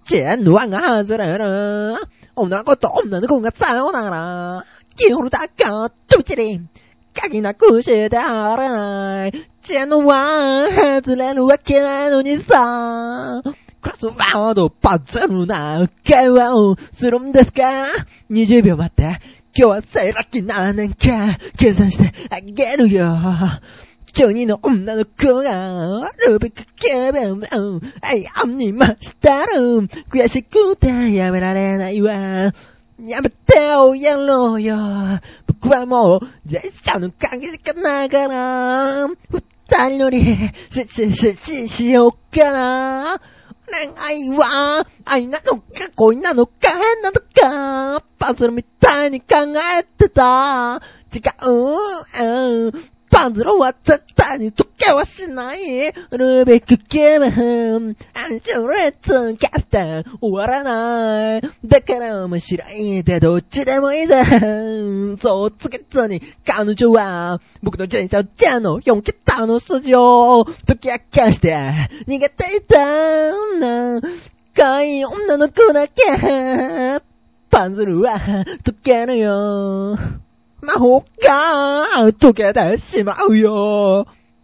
젠누아가 저래라 없는 것도 없는 공가 싸우나라 기호로다가 뚜찌리 까기나 꾸시다라 젠누아 저래라 와케나노니사 그래서 와도 빠져루나 깨와오 스름 데스까 니집에 맞다 겨와 세라키 나는 까 계산시대 아게루요 전이는 없나도 그가 루비크 깨뱀 아이 암니 마스타름 구야시 구다야 메라레나 이와 야마테오 옐로요 부쿠아모 제사는 깡기시 끝나가라 후탈놀이 시시시시오까나 난 아이와 아이 나노까 고이나노까 나노까 빠스름이 타니까 아뜨다 지가 반드로 왔다니 도깨와 시나이 루비크 게임 안쇼레튼 캐스터 와라나 데카라면 싫어이대도 찌레모이다 소츠겠더니 까누좋아 목도 진짜잖아 용기따노 쓰죠 도깨야 캐스터 니가 떼있다 거의 없는 옷구나게 반드로 와 도깨는요 마호가 도깨다 심하요